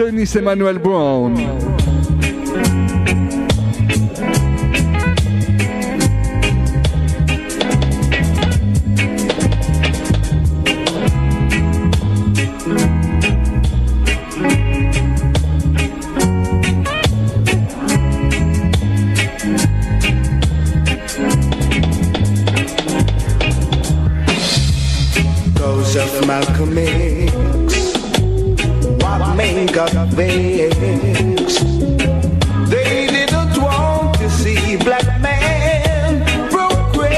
Dennis Emmanuel Brown. Joseph Malcolm X, what man got vexed? They didn't want to see black man progress.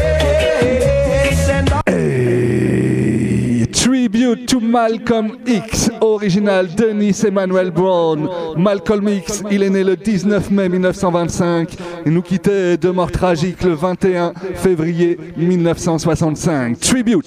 And Hey, tribute to Malcolm X, original Dennis Emmanuel Brown. Malcolm X, il est né le 19 mai 1925 et nous quittait de mort tragique le 21 février 1965. Tribute.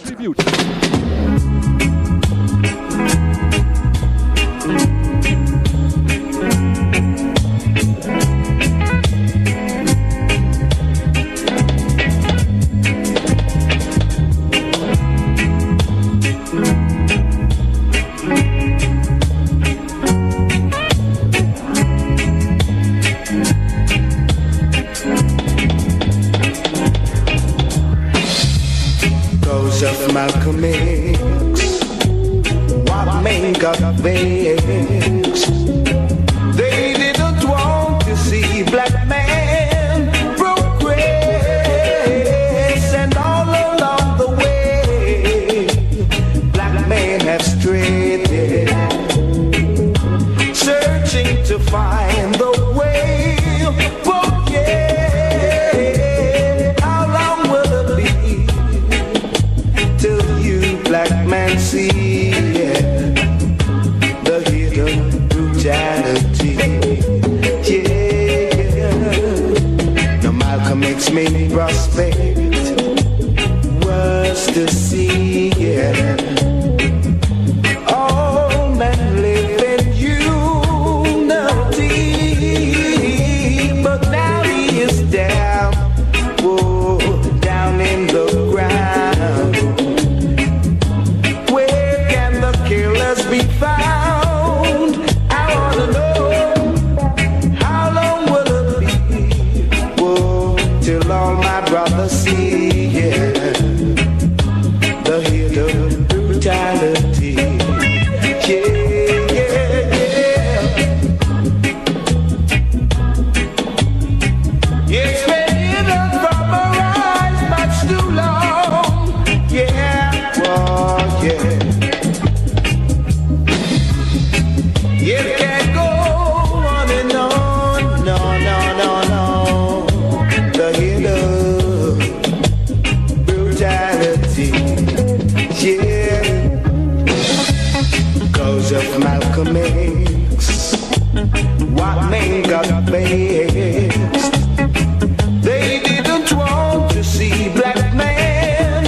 Joseph Malcolm X, what man got vexed? They didn't want to see black man progress, and all along the way, black men have strayed, searching to find the way. Oh yeah, how long will it be till you black man see the hidden brutality? Yeah, no Malcolm X made prospect was to see. Yeah, all men live in unity, but now he is down, whoa, down in the ground. Where can the killers be found? I wanna know, how long will it be, whoa, till all my brothers see, yeah, the hidden brutality. Yeah, yeah, yeah. It's been hidden from our eyes much too long. Yeah, oh yeah. It can't go on and on. No, no, no, no. The hidden brutality. Yeah. Cause of Malcolm X, what man got vexed? They didn't want to see black man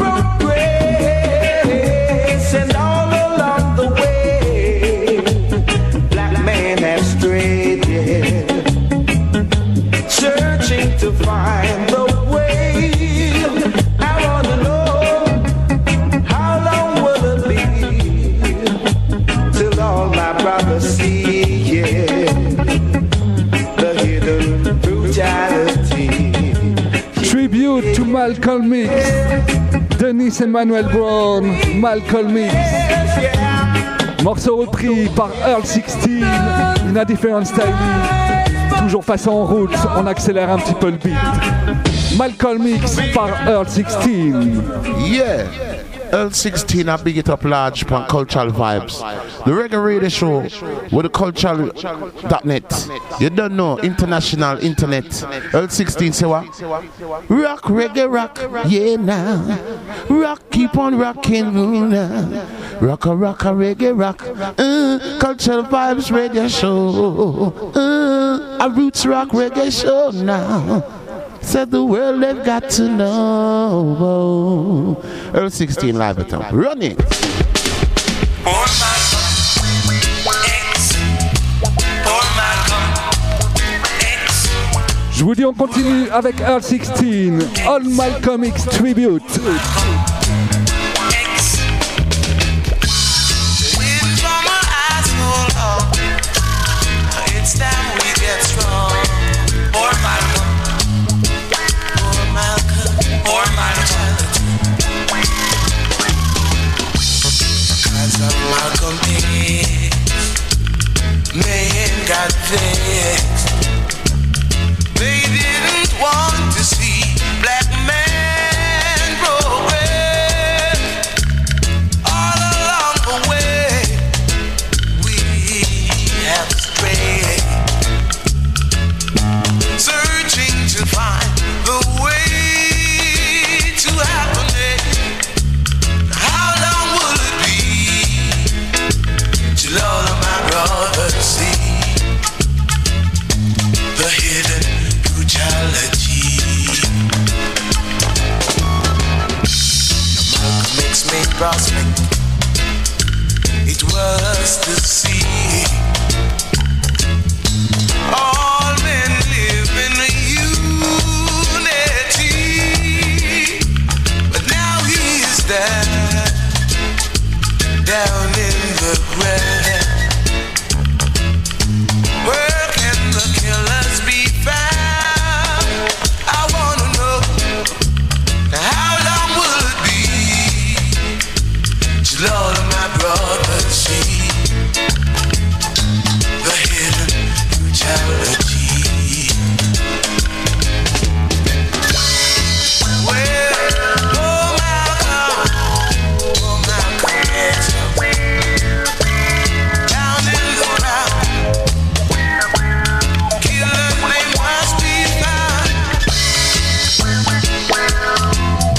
progress, and all along the way, black men have strayed, yeah, searching to find the way. I wanna know, how long will it be till all my brothers see, yeah, the hidden brutality. Tribute to Malcolm X, Dennis Emmanuel Brown, Malcolm X. Morceau repris par Earl 16, in a different style. Toujours façon roots, on accélère un petit peu le beat. Malcolm X par Earl 16. Yeah, Earl 16, I big it up large on cultural vibes. The reggae radio show with the cultural.net. You don't know, international internet. Earl 16 say what? Rock, reggae, rock, yeah now. Rock, keep on rocking, now. Rock, reggae, rock. Cultural vibes radio show. A roots rock reggae show now. Said the world they've got to know. Earl 16 live at home. Run it. Je vous dis on continue avec Earl 16, All Malcolm X Tribute. Malcolm X, man got vexed. They didn't want to see black man progress. All along the way, we have strayed, searching to find the way to happiness. How long will it be till all of my brothers see the hidden brutality? Malcolm X made prospect. It was to see all men live in unity, but now he is down in the ground. Where can the killers be found? I wanna know, how long will it be till all of my brothers see the hidden brutality? Well, oh Malcolm X, down in the ground, killers they must be found. Oh,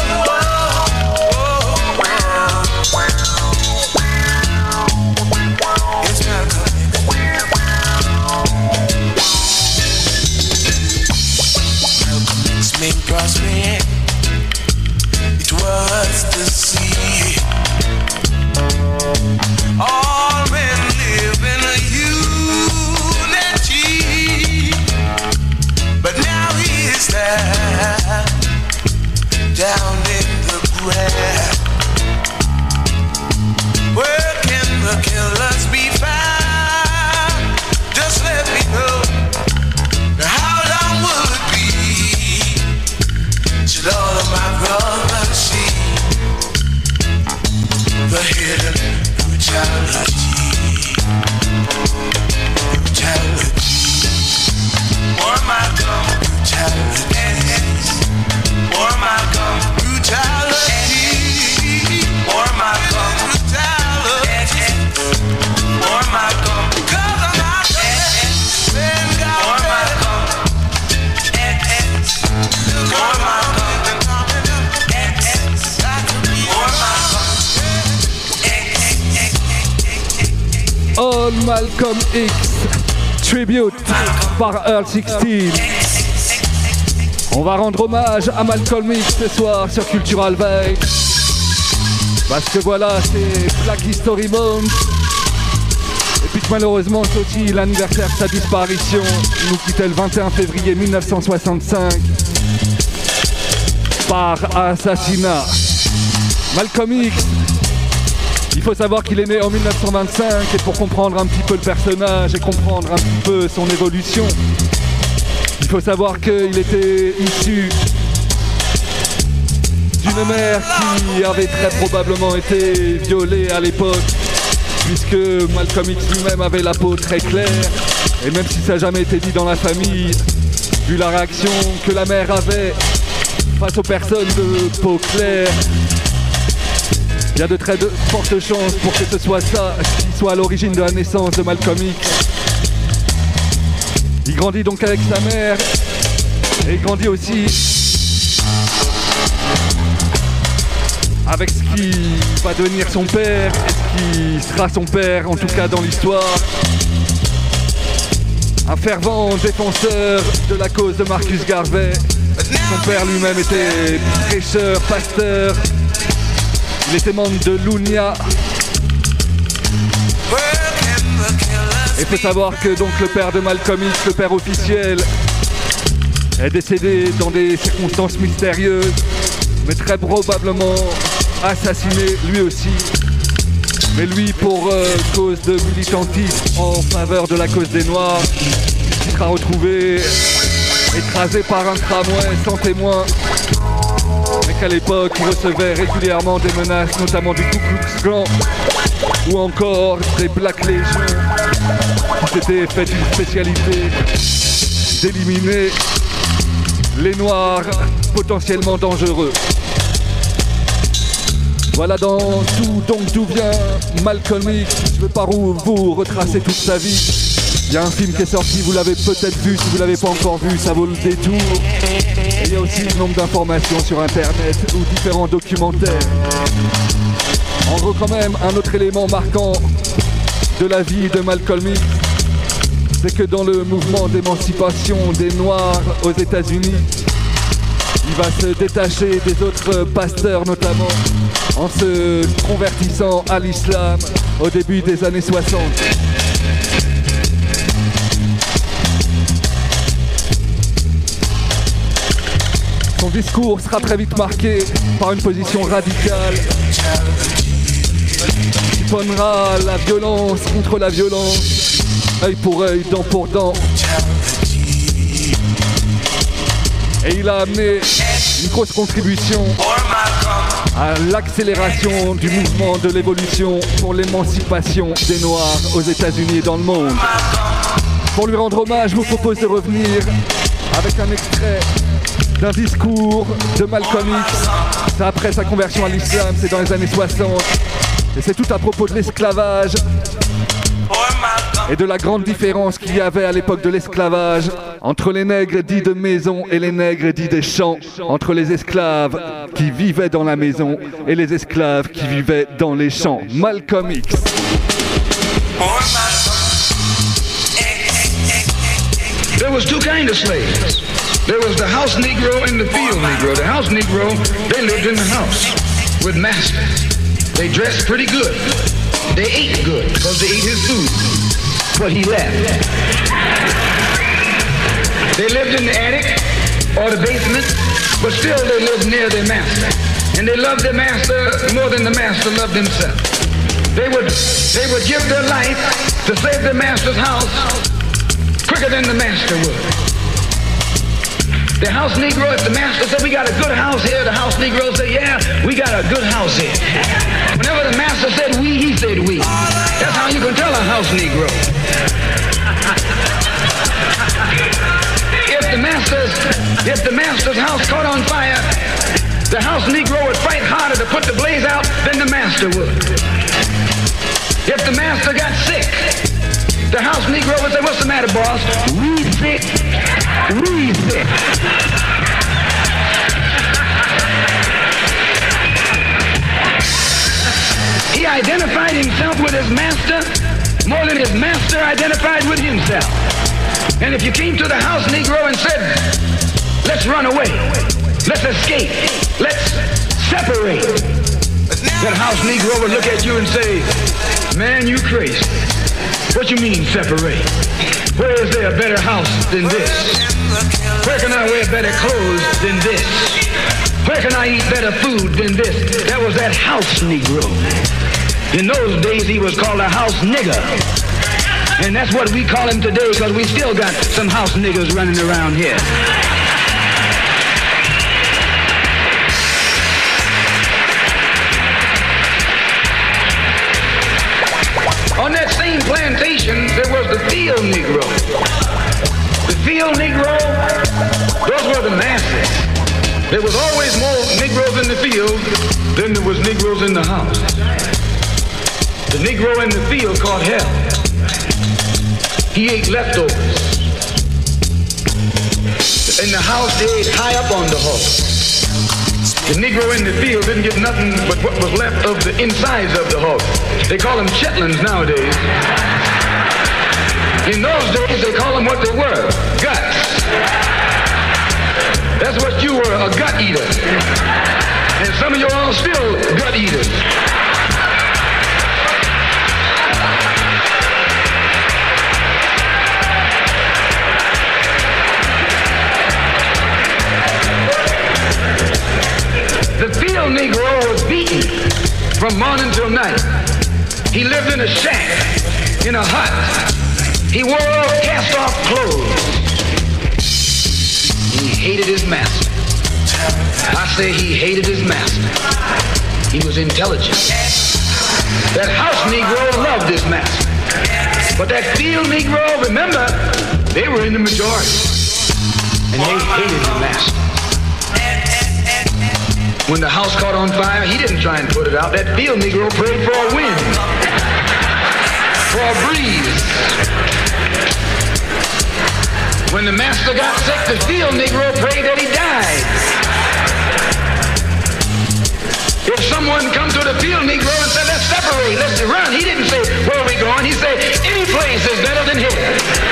it's Malcolm X. Malcolm X made prospect. It was to see all men live in a unity, but now he is down in the ground. Where can the killers be found? Just let me know. How long will it be till all of my brothers see the hidden brutality? Brutality. War Malcolm, brutality. War Malcolm, brutality. War Malcolm, brutality. War Malcolm, because I'm not then God. War Malcolm, War Malcolm, War Malcolm. All Malcolm X Tribute par Earl 16. On va rendre hommage à Malcolm X ce soir sur Cultural Vibes. Parce que voilà, c'est Black History Month. Et puis que malheureusement, c'est aussi l'anniversaire de sa disparition. Il nous quittait le 21 février 1965 par assassinat. Malcolm X, il faut savoir qu'il est né en 1925 et pour comprendre un petit peu le personnage et comprendre un petit peu son évolution, il faut savoir qu'il était issu d'une mère qui avait très probablement été violée à l'époque, puisque Malcolm X lui-même avait la peau très claire, et même si ça n'a jamais été dit dans la famille, vu la réaction que la mère avait face aux personnes de peau claire, il y a de très fortes chances pour que ce soit ça qui soit à l'origine de la naissance de Malcolm X. Il grandit donc avec sa mère et il grandit aussi avec ce qui va devenir son père et ce qui sera son père, en tout cas dans l'histoire. Un fervent défenseur de la cause de Marcus Garvey. Son père lui-même était prêcheur, pasteur. Il était membre de l'UNIA. Il faut savoir que donc le père de Malcolm X, le père officiel, est décédé dans des circonstances mystérieuses, mais très probablement assassiné lui aussi. Mais lui pour cause de militantisme en faveur de la cause des Noirs, il sera retrouvé écrasé par un tramway sans témoin, mais qu'à l'époque, il recevait régulièrement des menaces, notamment du Ku Klux Klan ou encore des Black Legion, qui s'étaient fait une spécialité d'éliminer les Noirs potentiellement dangereux. Voilà d'où vient Malcolm X. Je ne vais pas vous retracer toute sa vie. Il y a un film qui est sorti, vous l'avez peut-être vu, si vous ne l'avez pas encore vu, ça vaut le détour. Et il y a aussi un nombre d'informations sur internet ou différents documentaires. En gros, quand même, un autre élément marquant de la vie de Malcolm X, c'est que dans le mouvement d'émancipation des Noirs aux États-Unis, il va se détacher des autres pasteurs notamment en se convertissant à l'islam au début des années 60. Son discours sera très vite marqué par une position radicale qui prônera la violence contre la violence, œil pour œil, dent pour dent. Et il a amené une grosse contribution à l'accélération du mouvement de l'évolution pour l'émancipation des Noirs aux États-Unis et dans le monde. Pour lui rendre hommage, je vous propose de revenir avec un extrait d'un discours de Malcolm X. C'est après sa conversion à l'islam, c'est dans les années 60. Et c'est tout à propos de l'esclavage et de la grande différence qu'il y avait à l'époque de l'esclavage entre les nègres dits de maison et les nègres dits des champs, entre les esclaves qui vivaient dans la maison et les esclaves qui vivaient dans les champs. Malcolm X. There was two kinds of slaves. There was the house Negro and the field Negro. The house Negro, they lived in the house with masters. They dressed pretty good. They ate good because they ate his food, what he left. They lived in the attic or the basement, but still they lived near their master. And they loved their master more than the master loved himself. They would give their life to save their master's house quicker than the master would. The house Negro, if the master said, we got a good house here, the house Negro said, yeah, we got a good house here. Whenever the master said we, he said we. That's how you can tell a house Negro. If the master's house caught on fire, the house Negro would fight harder to put the blaze out than the master would. If the master got sick, the house Negro would say, what's the matter, boss? We sick. We sick. He identified himself with his master more than his master identified with himself. And if you came to the house Negro and said, let's run away, let's escape, let's separate, that house Negro would look at you and say, man, you crazy. What you mean separate? Where is there a better house than this? Where can I wear better clothes than this? Where can I eat better food than this? That was that house Negro. In those days he was called a house nigger. And that's what we call him today because we still got some house niggers running around here. On that same plantation, there was the field Negro. The field Negro, those were the masses. There was always more Negroes in the field than there was Negroes in the house. The Negro in the field caught hell. He ate leftovers. In the house, they ate high up on the hog. The Negro in the field didn't get nothing but what was left of the insides of the hog. They call them chitlins nowadays. In those days, they call them what they were, guts. That's what you were, a gut eater. And some of you all still gut eaters. The field Negro was beaten from morning till night. He lived in a shack, in a hut. He wore cast-off clothes. He hated his master. I say he hated his master. He was intelligent. That house Negro loved his master. But that field Negro, remember, they were in the majority. And they hated the master. When the house caught on fire, he didn't try and put it out. That field Negro prayed for a wind, for a breeze. When the master got sick, the field Negro prayed that he died. If someone come to the field Negro and said, let's separate, let's run, he didn't say, where are we going? He said, any place is better than here.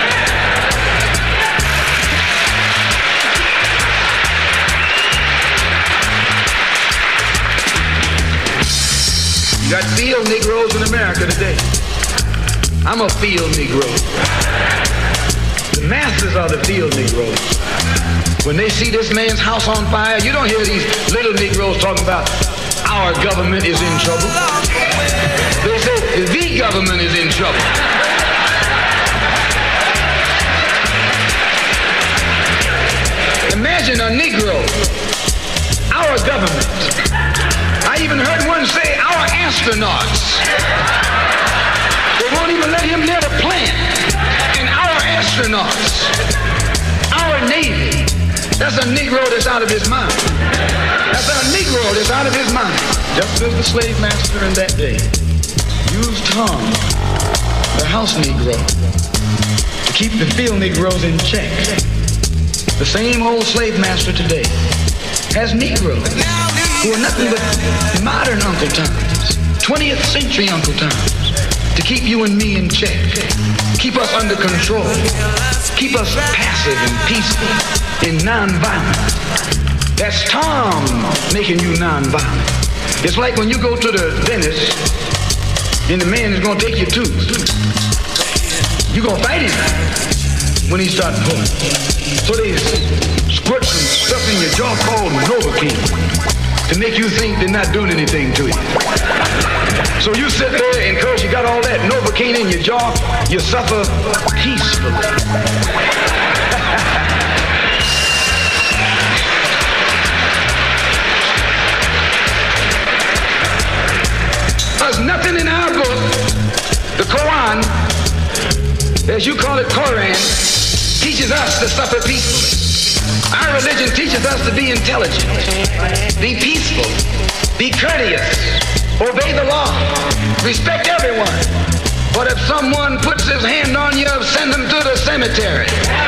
You got field Negroes in America today. I'm a field Negro. The masters are the field Negroes. When they see this man's house on fire, you don't hear these little Negroes talking about our government is in trouble. They say the government is in trouble. Imagine a Negro, our government. I even heard one say our astronauts. They won't even let him near the plant. And our astronauts, our Navy, that's a Negro that's out of his mind. That's a Negro that's out of his mind. Just as the slave master in that day used Tom, the house Negro, to keep the field Negroes in check. The same old slave master today has Negroes who are nothing but modern Uncle Toms, 20th century Uncle Toms, to keep you and me in check, keep us under control, keep us passive and peaceful and nonviolent. That's Tom making you nonviolent. It's like when you go to the dentist and the man is going to take your tooth. You're going to fight him when he starts pulling. So they squirt some stuff in your jaw called Novocaine to make you think they're not doing anything to you. So you sit there and because you got all that Novocaine in your jaw, you suffer peacefully. There's nothing in our book, the Quran, as you call it Quran, teaches us to suffer peacefully. Our religion teaches us to be intelligent, be peaceful, be courteous, obey the law, respect everyone. But if someone puts his hand on you, send him to the cemetery.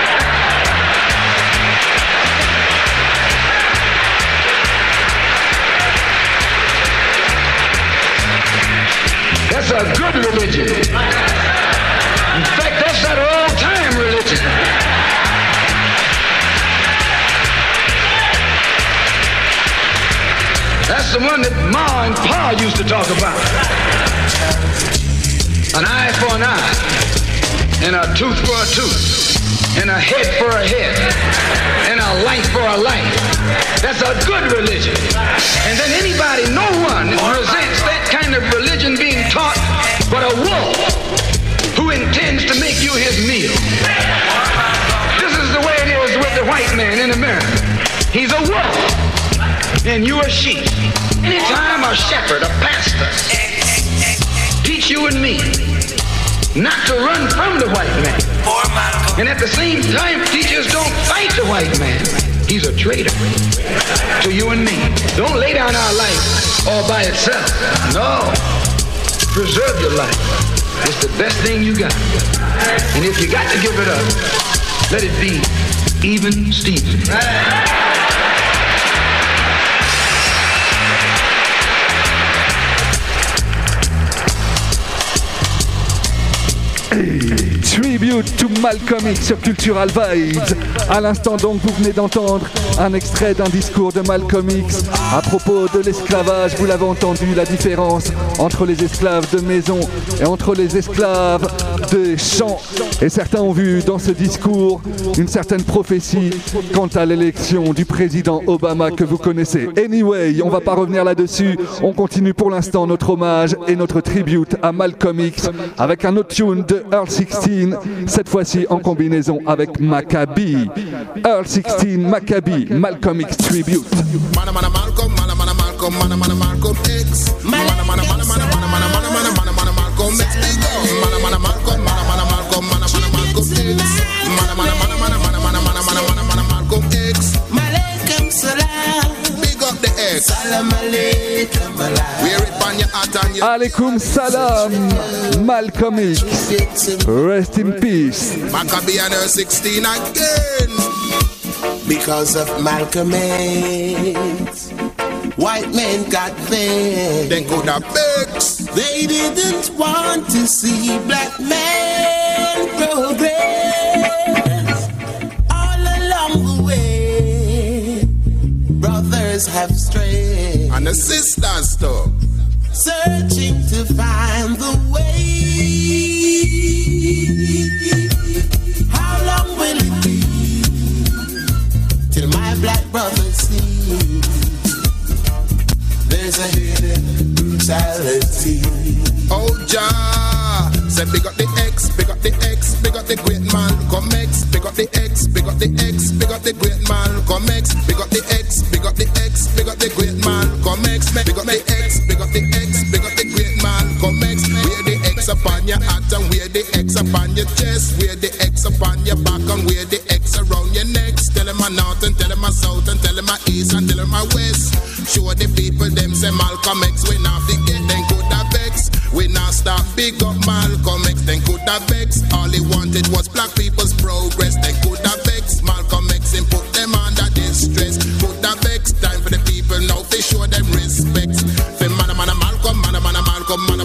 That's a good religion. In fact, that's that old-time religion. That's the one that Ma and Pa used to talk about. An eye for an eye, and a tooth for a tooth, and a head for a head, and a life for a life. That's a good religion. And then anybody, no one resents that kind of religion being taught but a wolf who intends to make you his meal. This is the way it is with the white man in America. He's a wolf, and you a sheep. Anytime a shepherd, a pastor, teach you and me not to run from the white man, and at the same time teachers don't fight the white man, he's a traitor to you and me. Don't lay down our life all by itself. No. Preserve your life. It's the best thing you got. And if you got to give it up, let it be even Steven. Tribute to Malcolm X sur Cultural Vibes. À l'instant donc, vous venez d'entendre un extrait d'un discours de Malcolm X À propos de l'esclavage, vous l'avez entendu, la différence entre les esclaves de maison et entre les esclaves des champs. Et certains ont vu dans ce discours une certaine prophétie quant à l'élection du président Obama que vous connaissez. Anyway, on va pas revenir là-dessus. On continue pour l'instant notre hommage et notre tribute à Malcolm X avec un autre tune de Earl 16, cette fois-ci en combinaison avec Maccabi. Earl 16, Maccabi, Malcolm X tribute. Malcolm X. Malcolm X. Malcolm Salam. Big up the X. Salam alaikum. Wear it on your heart and your Alaikum salam, Malcolm X. Rest in peace. Maccabi and Earl 16 again. Because of Malcolm X, white men got vexed. They could have vexed. They didn't want to see black men progress. All along the way, brothers have strayed. And the sisters too. Searching to find the way. How long will it be till my black brothers see there's a hidden brutality? Oh, Jah, said big up the X, big up the X, big up the great Malcolm X, big up the X, big up the X, big up the great Malcolm X, big up the X, big up the X, big up the great Malcolm X, big up the X, big up the X, big up the great Malcolm X. Wear the X upon your hat and wear the X upon your chest, wear the X upon your back and wear the X around your neck. Tell them my north and tell them my south and tell them my east and tell them my west. Show the people them say Malcolm X, we not forget then could have vex. We not stop big up Malcolm X, then could have vex. All he wanted was black people's progress, then could have vex. Malcolm X and put them under distress. Could have vex, time for the people now they show them respect. For Malcolm, Malcolm X. Malcolm X,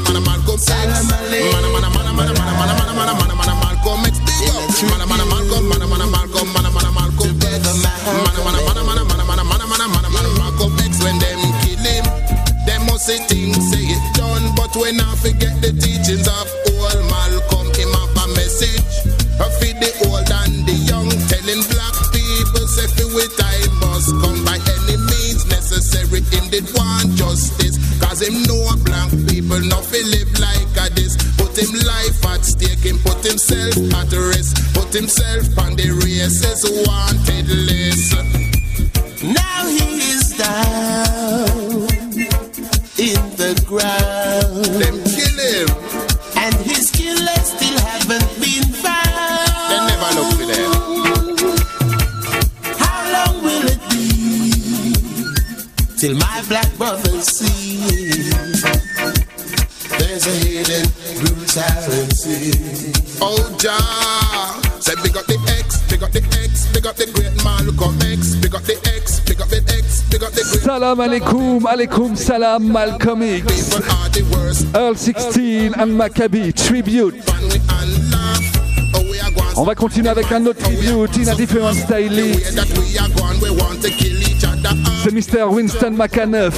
big up. Malcolm X, when them kill him, them must say things, say it done. But we not forget the teachings of old Malcolm. Him have a message for the old and the young, telling black people say we time must come by any means necessary. Him did want justice, cause him know black people not feel live like a this. Put him life at stake, him put himself at rest, put himself on the races wanted list. Now he is down in the ground. Them kill him, and his killers still haven't been found. They never look for them. How long will it be till my black brothers see there's a hidden brutality? Oh, Jah, say big up the X, big up the X, big up the great Malcolm X, big up the X, big up the X, big up the great. Salam alaikum, alaikum salam, Malcolm X. People are the worst. Earl 16 and Maccabi tribute. On va continuer avec un autre tribute in a different style. C'est Mr. Winston McAnuff.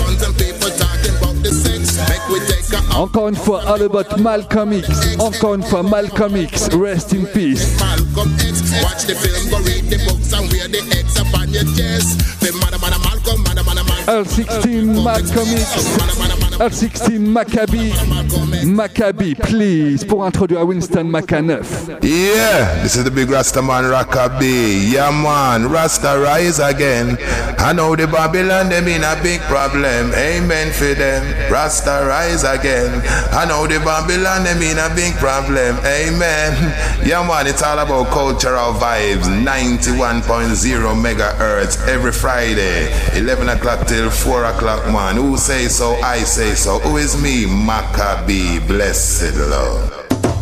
Encore une fois, all about Malcolm X. Encore une fois, Malcolm X. Rest in peace. Malcolm X, watch the film, go read the books and wear the X upon your chest. Malcolm, Earl 16, Malcolm X. Earl 16, Maccabi. Maccabi, please, pour introduire Winston McAnuff. Yeah, this is the big Rasta man, Rockaby. Yeah, man, Rasta rise again. I know the Babylon, them in a big problem. Amen for them. Rasta rise again. I know the Babylon, them in a big problem. Amen. Yeah, man, it's all about cultural vibes. 91.0 megahertz every Friday. 11 o'clock till 4 o'clock, man. Who say so? I say so. Who is me? Maccabi. Blessed Lord.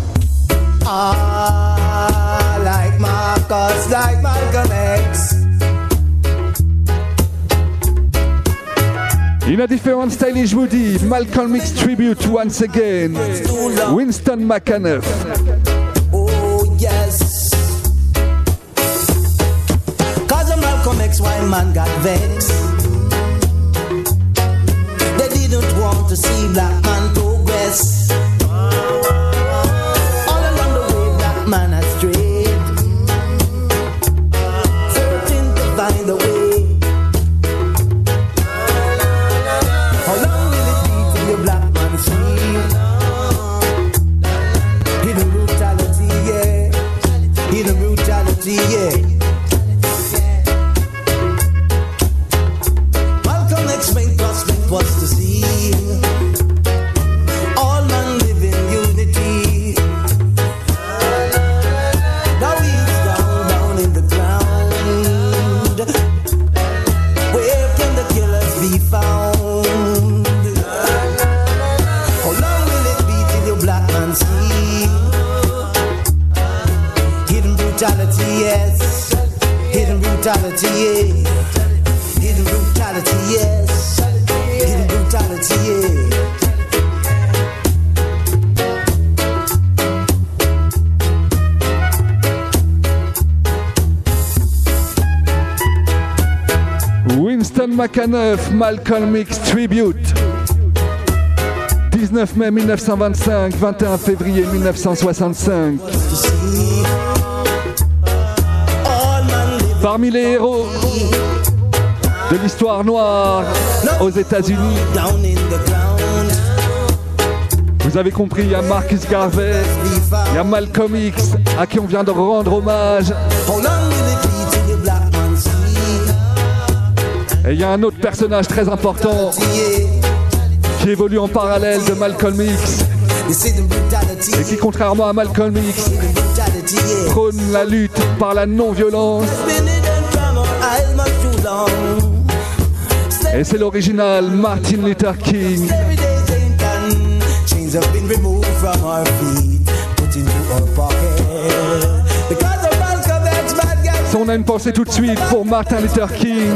Like Marcus, like Malcolm X. In a different style, je vous dis, Malcolm X tribute once again. Winston McAnuff. Oh yes. Cause of Malcolm X, why man got vexed. see black man progress. All along the way, black man has strayed, searching to find a way. How long will it be till your black man see hidden brutality, yeah, hidden brutality, yeah. Malcolm X main prospect was to see all men live in unity. Now he's down in the ground. Where can the killers be found? How long will it be till your black man see hidden brutality, yes, hidden brutality, yeah, hidden brutality, yes, hidden brutality, yeah. Winston McAnuff, Malcolm X Tribute. 19 mai 1925, 21 février 1965. Parmi les héros de l'histoire noire aux États-Unis, vous avez compris, il y a Marcus Garvey, il y a Malcolm X, à qui on vient de rendre hommage. Et il y a un autre personnage très important qui évolue en parallèle de Malcolm X et qui, contrairement à Malcolm X, prône la lutte par la non-violence. Et c'est l'original Martin Luther King. Si on a une pensée tout de suite pour Martin Luther King,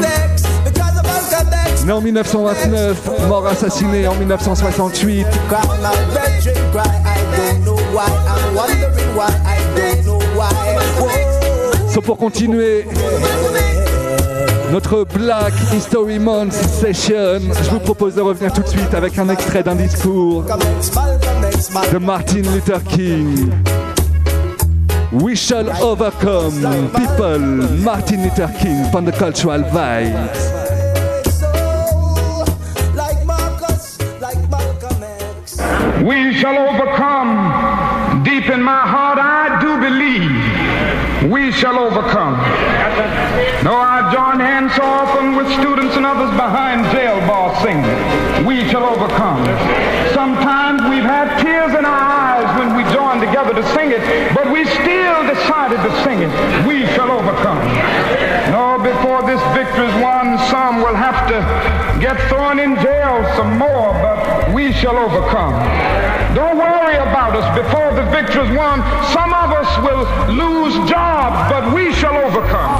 né en 1929, mort assassiné en 1968. So pour continuer notre Black History Month session, je vous propose de revenir tout de suite avec un extrait d'un discours de Martin Luther King. We shall overcome, people. Martin Luther King from the Cultural Vibes. We shall overcome. Deep in my heart, I do believe we shall overcome. Though I join hands so often with students and others behind jail bars singing, we shall overcome. Sometimes we've had tears in our eyes when we joined together to sing it, but we still decided to sing it. We shall overcome. No, before this victory's won, some will have to get thrown in jail some more, but we shall overcome. Don't worry about us. Before the victory's won, some of us will lose jobs, but we shall overcome.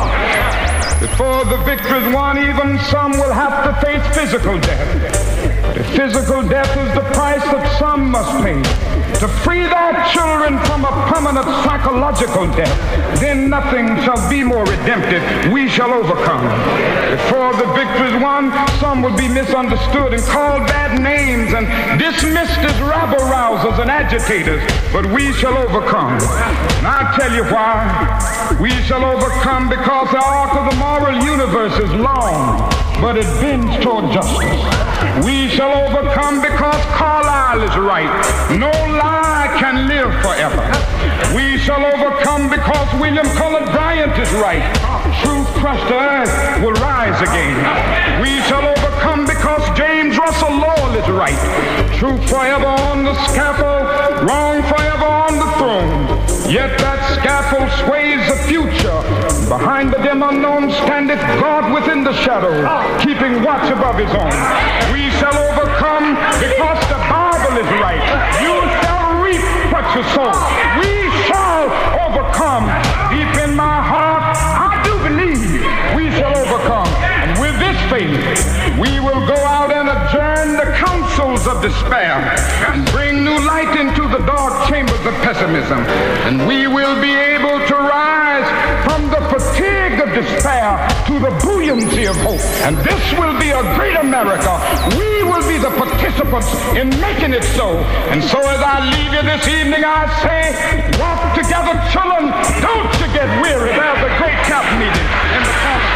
Before the victory's won, even some will have to face physical death. The physical death is the price that some must pay to free their children from a permanent psychological death. Then nothing shall be more redemptive. We shall overcome. Before the victory is won, some will be misunderstood and called bad names and dismissed as rabble-rousers and agitators. But we shall overcome. And I'll tell you why. We shall overcome because the arc of the moral universe is long, but it bends toward justice. We shall overcome because Carlyle is right. No lie can live forever. We shall overcome because William Cullen Bryant is right. Truth crushed to earth will rise again. We shall overcome because James Russell Lowell is right. Truth forever on the scaffold, wrong forever on the throne. Yet that scaffold sways the future. Behind the dim unknown standeth God within the shadow, keeping watch above his own. We shall overcome because the Bible is right. You shall reap what you sow. We shall overcome. Deep in my heart, I do believe we shall overcome. And with this faith, we will go out and adjourn the councils of despair and bring new light into the dark chambers of pessimism. And we will be able to rise from the fatigue of despair to the buoyancy of hope. And this will be a great America. We will be the participants in making it so. And so as I leave you this evening, I say, walk together, children. Don't you get weary. There's a great camp meeting in the past.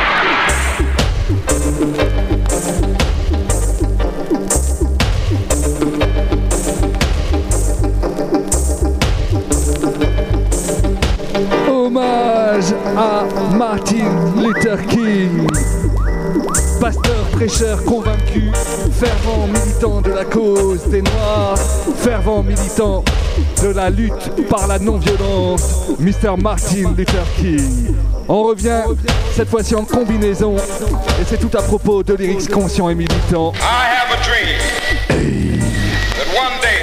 Hommage à Martin Luther King, pasteur, prêcheur convaincu, fervent militant de la cause des Noirs, fervent militant de la lutte par la non-violence, Mr. Martin Luther King. On revient cette fois-ci en combinaison et c'est tout à propos de lyrics conscients et militants. I have a dream that one day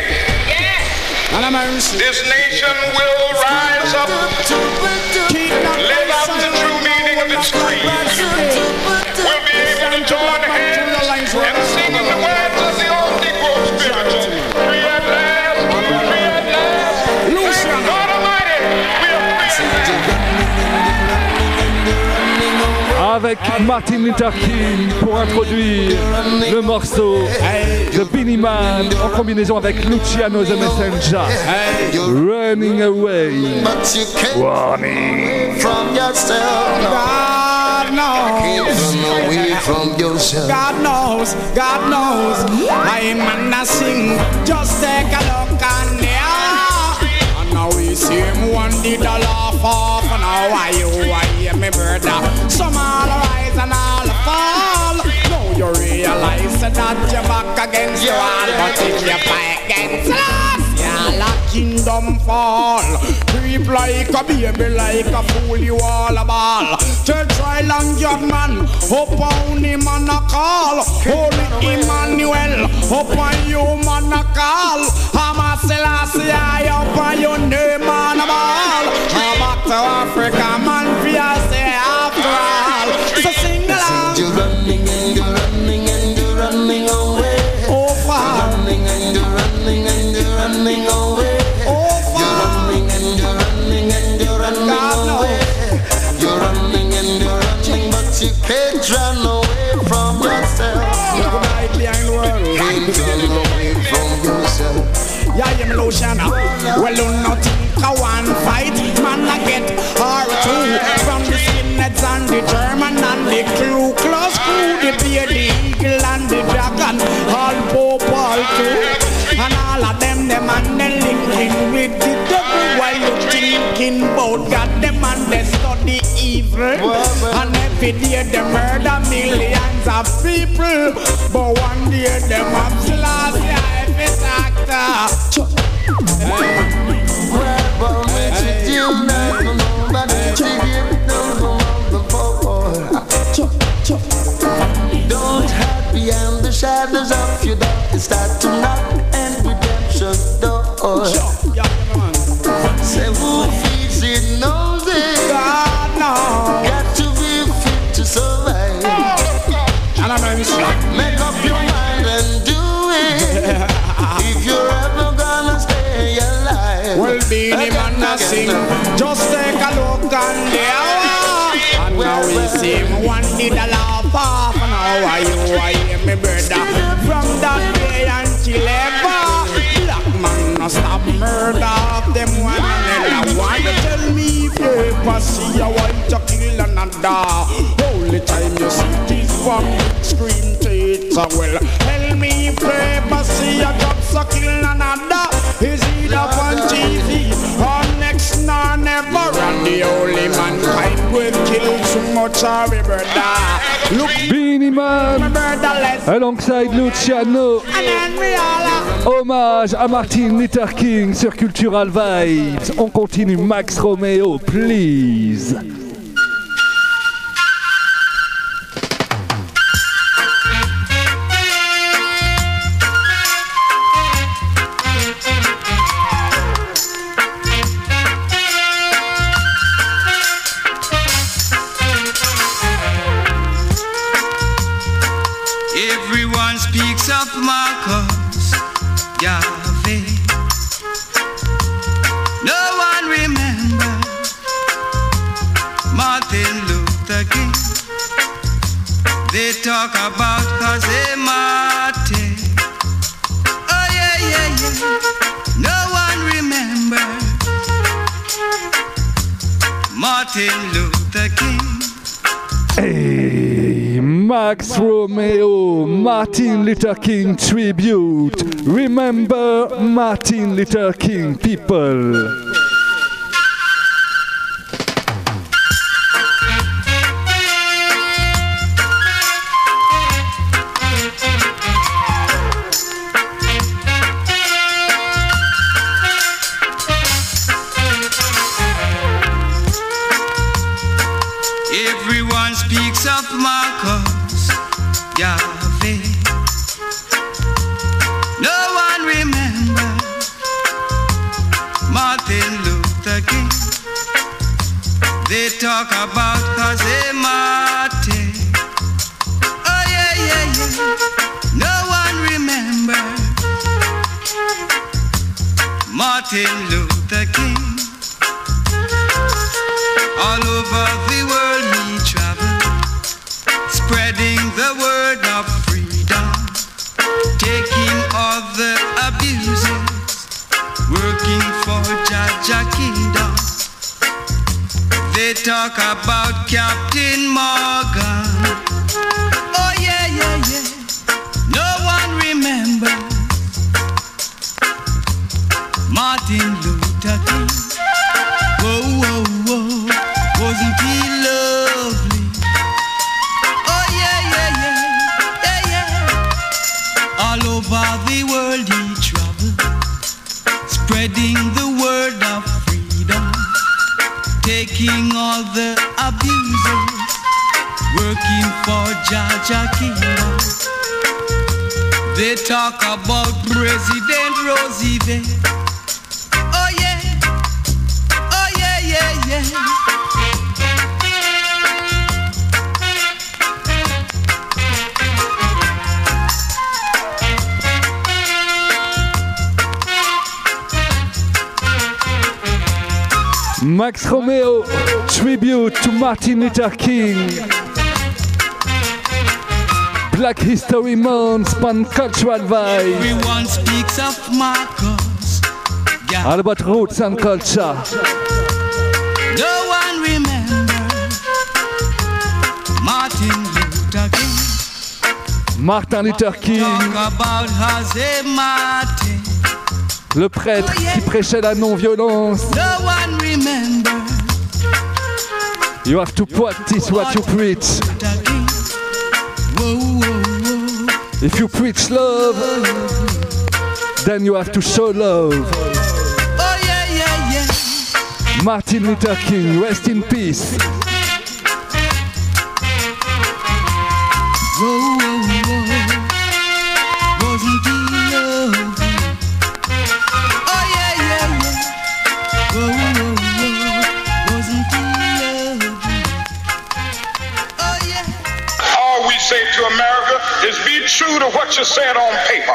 this nation will rise up, live out the true meaning of its creed. We'll be able to join hands and sing in the words of the old Negro spiritual. Free at last, free at last. Thank God Almighty, we are free. Avec Martin Luther King pour introduire le morceau de Beenie Man en combinaison avec Luciano the Messenger. Running Away. Warning from yourself. God knows. Run away from yourself. God knows. I'm gonna sing. Just take a look on there. And now we see him one did a laugh off. And now I hear me brother. Some all rise and all fall. Now you realize that you're back against the wall. But if you fight against the wall, la kingdom fall. Creep like a baby, like a fool, you all a ball. To try long young man, up on him and a call. Holy Emmanuel, up on you man a call. Hama Selassie, up on your name man a ball. I'm back to Africa, man, fear say after all. So sing along. You're running and you're running and you're running away. Oh, far. Running and you're running and you're running away. You're running and you're running and you're running away. You're running and you're running, but you can't run away from yourself. Can't run away from yourself. Yeah, I'm lotion. Well, you not think I want fight. Man, I get R2 from the skinheads and the German and the Ku Klux Crew, the bear, the eagle and the dragon, all Pope, all too. And all of them and they linking with the devil while you thinking about God, them and they study evil. And every day they murder millions of people. But one day them have to last life is actor. Well, what you do now, nobody to give no Don't hide behind the shadows of your dark. Start to knock and redemption door. Say who feeds it knows it. God knows. Got to be fit to survive. Make up your mind and do it. If you're ever gonna stay alive. Well, Beenie Man a sing. Just take a look on the hour. And now we see him one did a laugh off. And now I hear me brother. From that day until ever, black man no stop murder of them one another. Want to tell me if you ever see a white to kill another? Only time you see this one scream to it. So well, tell me if you ever see a drugs to kill another. Is it up on TV or next nor never? And the only mankind will kill too much of a brother. Look, Beenie Man alongside Luciano. Hommage à Martin Luther King sur Cultural Vibes. On continue, Max Romeo, please. Everyone speaks of Marcus Garvey. No one remembers talk about Kazemate. Oh yeah, yeah, yeah. No one remember Martin Luther King. Hey, Max Romeo, Martin Luther King tribute. Remember Martin Luther King, people. Everyone speaks of Marcus Garvey. No one remembers Martin Luther King. They talk about Kazemate. Oh yeah, yeah, yeah. No one remembers Martin Luther King. All over the world he traveled, spreading the word of freedom, taking all the abuses, working for Jaja Kingdom. They talk about Captain Morgan. Oh yeah, yeah, yeah. No one remembers Martin Luther King. Whoa, whoa, whoa. Wasn't he lovely? Oh yeah, yeah, yeah, yeah, yeah. All over the world he traveled, spreading the word of freedom, taking all the abuses, working for Jaja Kingdom. They talk about President Roosevelt. Oh yeah, oh yeah, yeah, yeah. Max Romeo, tribute to Martin Luther King. Black History Month, pan cultural vibe. Everyone speaks of Marcus. All about roots and culture. No one remembers Martin Luther King. Martin Luther King, Talk about Kazemate. le prêtre qui prêchait la non-violence. No one remembers You have to practice what you preach. Luther King. Whoa, whoa, whoa. If you preach love, then you have to show love. Oh yeah, yeah, yeah. Martin Luther King, rest in peace. Whoa, whoa, whoa. Wasn't he lovely? Oh yeah, yeah, yeah. Whoa, whoa, whoa. Wasn't he lovely? Oh yeah. All we say to America is be true to what you said on paper.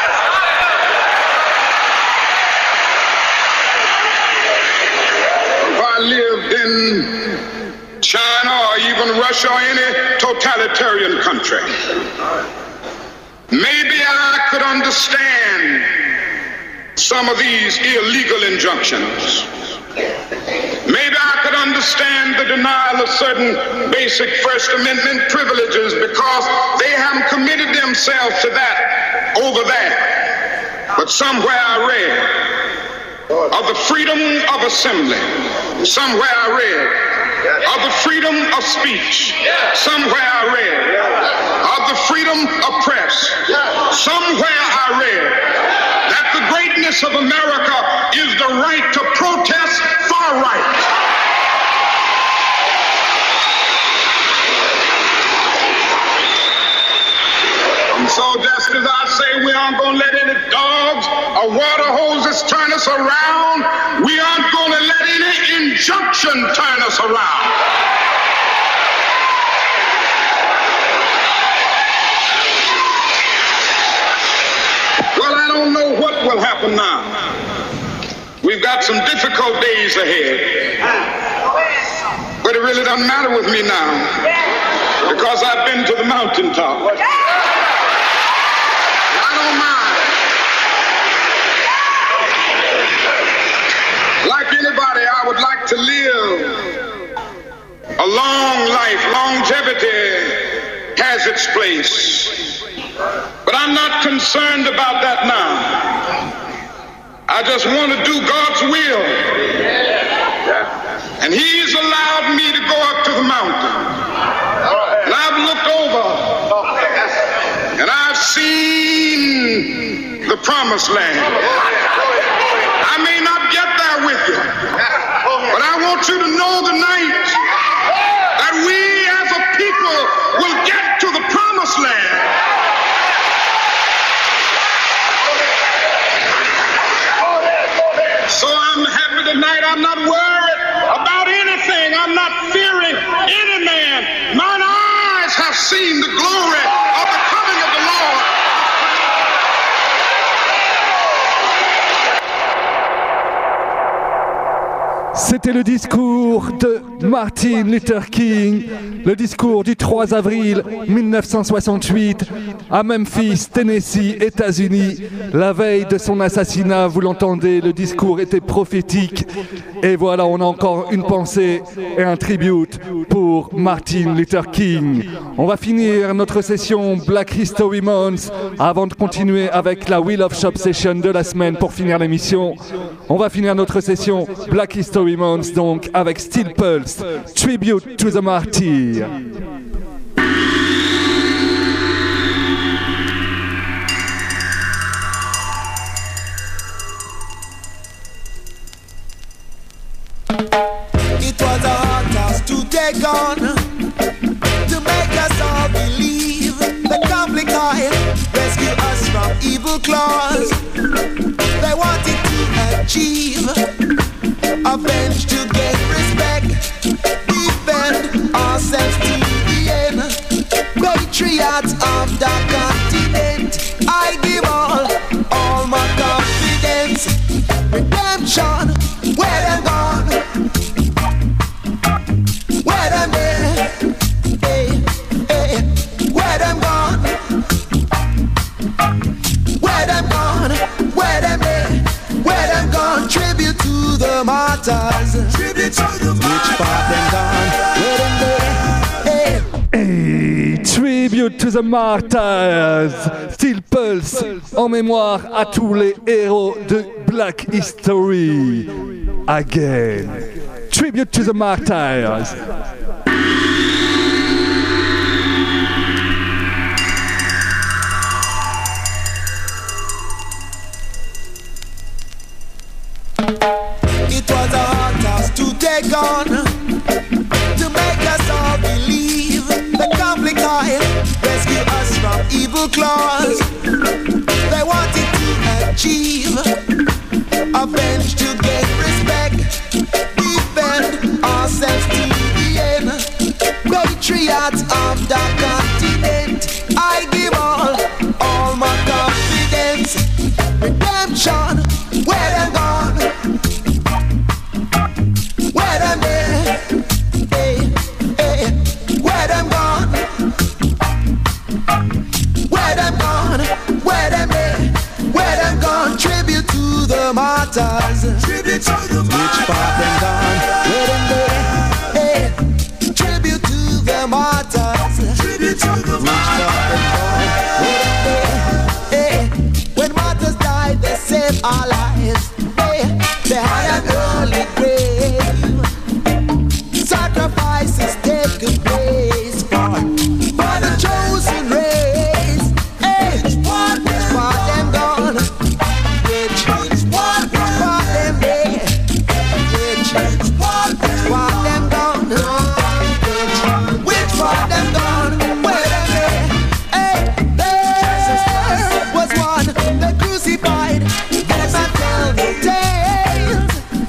If I lived in China or even Russia or any totalitarian country, maybe I could understand some of these illegal injunctions. Maybe I could understand the denial of certain basic First Amendment privileges because they haven't committed themselves to that over there. But somewhere I read of the freedom of assembly. Somewhere I read of the freedom of speech. Somewhere I read of the freedom of press. Somewhere I read that the greatness of America is the right to protest far right. And so just as I say we aren't going to let any dogs or water hoses turn us around, we aren't going to let any injunction turn us around. Well, I don't know what will happen now. We've got some difficult days ahead. But it really doesn't matter with me now. because I've been to the mountaintop. I don't mind. Like anybody, I would like to live a long life. Longevity has its place. But I'm not concerned about that now. I just want to do God's will. And He's allowed me to go up to the mountain. And I've looked over and I've seen the promised land. I may not get there with you, but I want you to know tonight that we as a people will get to the promised land. So I'm happy tonight. I'm not worried about anything. I'm not fearing any man. Mine eyes have seen the glory of the coming of the Lord. C'était le discours de Martin Luther King, le discours du 3 avril 1968 à Memphis, Tennessee, États-Unis. La veille de son assassinat, vous l'entendez, le discours était prophétique. Et voilà, on a encore une pensée et un tribute pour Martin Luther King. On va finir notre session Black History Month avant de continuer avec la Wheel of Shop Session de la semaine pour finir l'émission. On va finir notre session Black History Month donc avec Steel Pulse, Tribute to the Martyr. It was a hard task to take on, to make us all believe the conflict oil rescue us from evil claws. They wanted to achieve avenge to gain respect, defend ourselves to the end. Patriots of the continent, I give all my confidence. Redemption, where them gone? Where them there? Hey, hey, where them gone? Where them gone? Where them there? Where them gone? Tribute to the martyrs. Tribute to the martyrs. Which part them gone? Where them there? Hey. Hey, tribute to the martyrs. Steel Pulse en mémoire à tous les héros de Black History. Again. Tribute to the martyrs. It was a hard task to take on, to make us all believe the conflict oil rescue us from evil claws. They wanted to achieve avenge to gain respect, defend ourselves to the end. Patriots of the continent, I give all my confidence. Redemption, where them gone? Where them there? Hey, hey, where them gone? Where them gone? Where them there? Where them gone? Tribute to the martyrs. Tribute to the martyrs. Which part them gone? Where them there? Hey, tribute to the martyrs. Tribute to the martyrs. Which part them gone? Where them there? Hey, when martyrs died, they saved our lives. Hey, they had an early grave. Sacrifices take place for the chosen race. Hey, which part them gone? Which part them dead? Which part them gone? Which part them gone? Where them there? Hey, there was one that crucified. Yes, I tell the tales.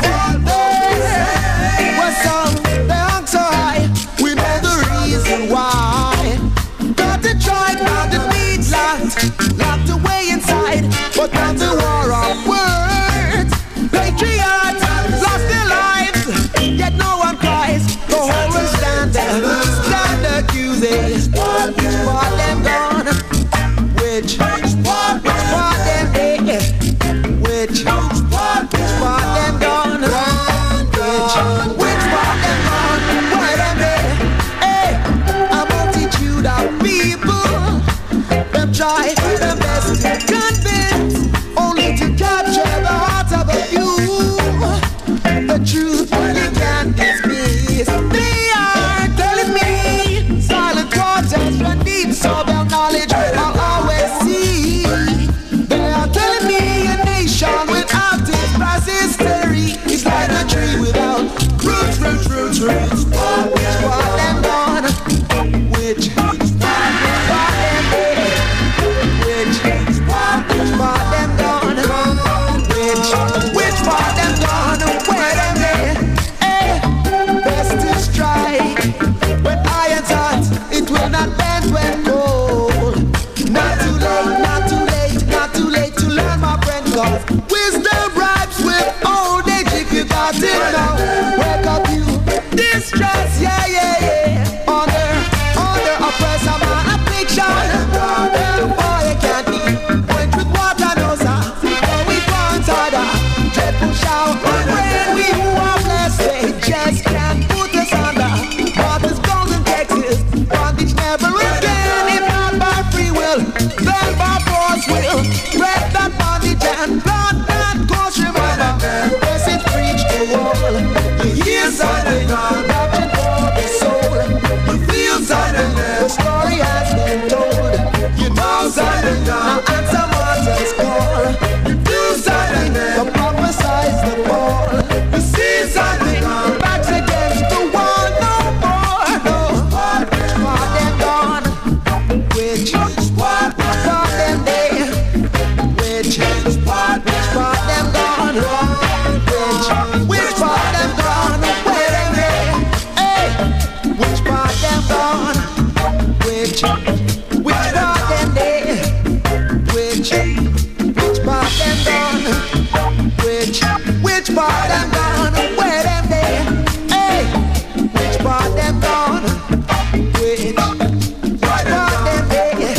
There was some they hung so high. We know the reason why. Got the tribe, now the needs locked away inside. But now the war of words. Patriots lost their lives, yet no one cries. The whole world stand accused. music. Which part them gone? Which part them dead? Which part them gone? Which part them gone? Where them dead? Hey, a multitude of people, them try their best to convince, only to capture the heart of a few. The truth you can't dismiss. They are telling me silent waters run deep, so their knowledge I'll always see. They are telling me a nation without its past history is like a tree without roots. Which part them gone? Which part them dead? Which part them gone? Which part them gone? Where them dead? Hey, best to strike when iron's hot. It will not bend when cold. Not too late, not too late, not too late to learn, my friend. Cause wisdom rhymes with old age if you got it now. Wake up you distress, yeah. Under oppressor man affliction. Boy, you can't be went with water, no sir. Oh, we want harder. Dreadful shout. When we who are blessed, they just can't put us under. Water's golden Texas. Bondage never again. If not by free will, then by force will. Break that bondage and plant that course. Remember, yes, it preached the wall. You hear something, doctrine for the soul. You feel something, the story has been told. You know something, now answer Martha's call. You do something, but prophesize the fall. You see something, backs against the wall, no more, no. Which part them gone? Which part them dead? Which part them gone? Which part them gone? Where them dead? Hey, which part them gone? Which part them dead? Which part them gone? Which part them gone? Where them dead? Hey, which part them gone? Which part them dead?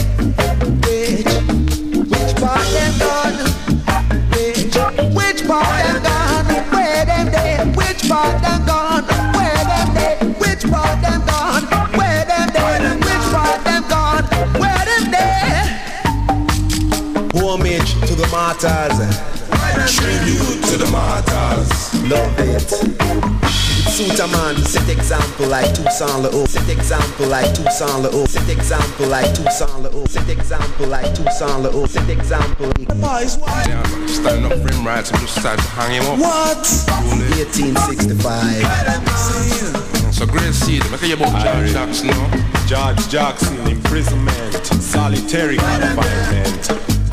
Which part them gone? Which part them gone? Where them dead? Which part them gone? Where them dead? Which part them gone? Where them dead? Which part them gone? Where them dead? Homage to the martyrs. Tribute to the martyrs. Love it. Suit a man, set example like Toussaint L'Eau. Set example like Toussaint L'Eau. Set example like Toussaint L'Eau. Set example like Toussaint L'Eau. Set example. Yeah, standing up for him right, so just start to hang him up. What? 1865. So great see them. I can hear about George Jackson now. George Jackson, imprisonment, solitary confinement.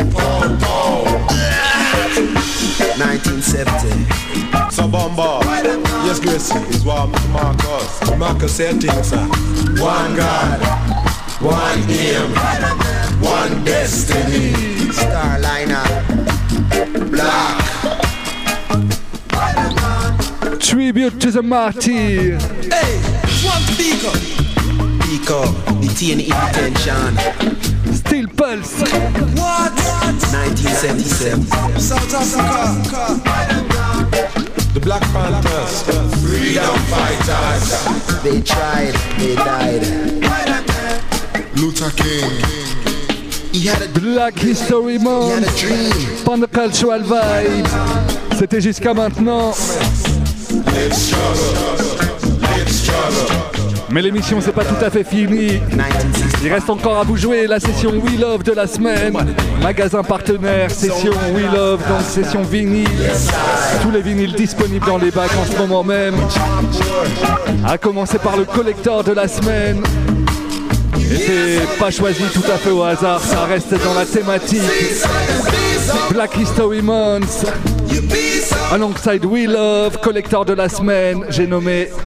1970. So Bomba, yes Gracie, is what Marcus. Marcus said things, sir. One God, one aim, one destiny. Starliner. Black. Tribute to the martyr. Hey, one Pico, detained in detention. Still Pulse. What? 1977. South Africa. The Black Panthers. Freedom fighters. They tried, they died. Luther King. He had a Black History Month. Pan the Cultural Vibe. C'était jusqu'à maintenant. Let's struggle. Mais l'émission c'est pas tout à fait fini. Il reste encore à vous jouer la session We Love de la semaine. Magasin partenaire, session We Love, donc session vinyle. Tous les vinyles disponibles dans les bacs en ce moment même. À commencer par le collector de la semaine. Et c'est pas choisi tout à fait au hasard, ça reste dans la thématique. Black History Month. Alongside We Love, collector de la semaine, j'ai nommé